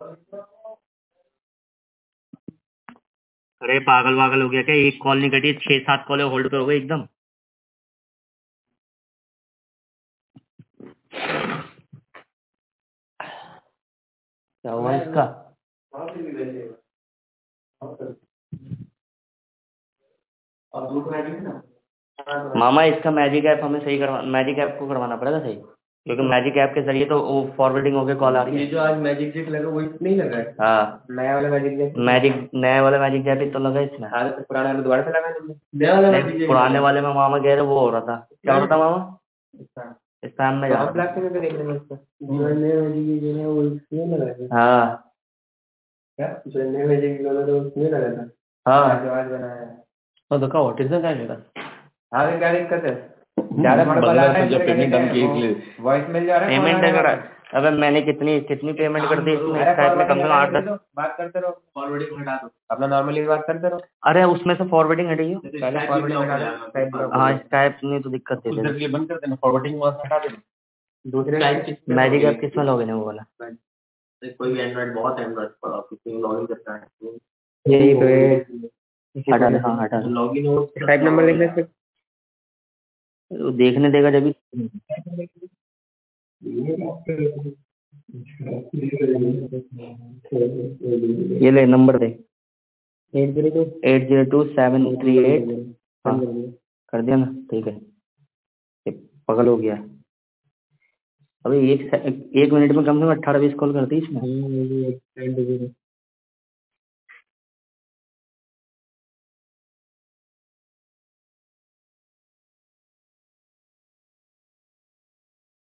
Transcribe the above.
अरे पागल वागल हो गया क्या? एक कॉल नहीं कटी, 6-7 कॉल होल्ड पे हो गए एकदम। क्या हुआ इसका? मामा इसका मैजिक ऐप हमें सही करवा, मैजिक ऐप को करवाना पड़ेगा सही, क्योंकि मैजिक ऐप के जरिए तो वो फॉरवर्डिंग होके कॉल आ रही है। ये जो आज मैजिक जेट लगा वही नहीं लगा है? हाँ, नया वाला मैजिक जेट? नए वाला मैजिक ऐप ही तो लगा इसमें। हाँ तो पुराने वाला दोबारा से लगा तुमने? नया वाला मैजिक जेट पुराने वाले में मामा कह रहे वो हो रहा था। क्या हो रहा था मामा? इस टाइम में जा रहा था। ब्लैक में देख लेना इसका। नया मैजिक जेट है वो इसमें लगा है। हाँ क्या जो नया मैजिक जेट लगा था उसमें लगा था? हाँ, जो आज बनाया है। तो देखा व्हाट इज द गाइड? हाँ तो क्या दिक्कत है? ज्यादा थोड़ा कॉल आ रहा है, पेमेंट डन की वॉइस मिल जा रहा है, पेमेंट अगर, अबे मैंने कितनी कितनी पेमेंट कर दी इसमें? स्काइप में कम से कम 8-10। बात करते रहो, फॉरवर्डिंग हटा दो अपना, नॉर्मली बात करते रहो। अरे उसमें से फॉरवर्डिंग हटी हो। पहले फॉरवर्डिंग हटा दो। हाँ, स्काइप ने तो दिक्कत दे दी। बंद कर देना, फॉरवर्डिंग वहां से हटा देना। दूसरे मैजिक ऐप किस में लॉगिन है वो वाला? कोई भी एंड्रॉइड, बहुत एंड्रॉइड किसी में लॉगिन करता है यही तो है। हटा दे, हाँ हटा दे। लॉगिन हो, टाइप नंबर लिखने से वो देखने देगा जब भी। ये ले नंबर दे, 802738। हाँ कर दिया ना, ठीक है। ये पगल हो गया। अभी एक मिनट में कम से कम 18-20 कॉल करती है इसमें।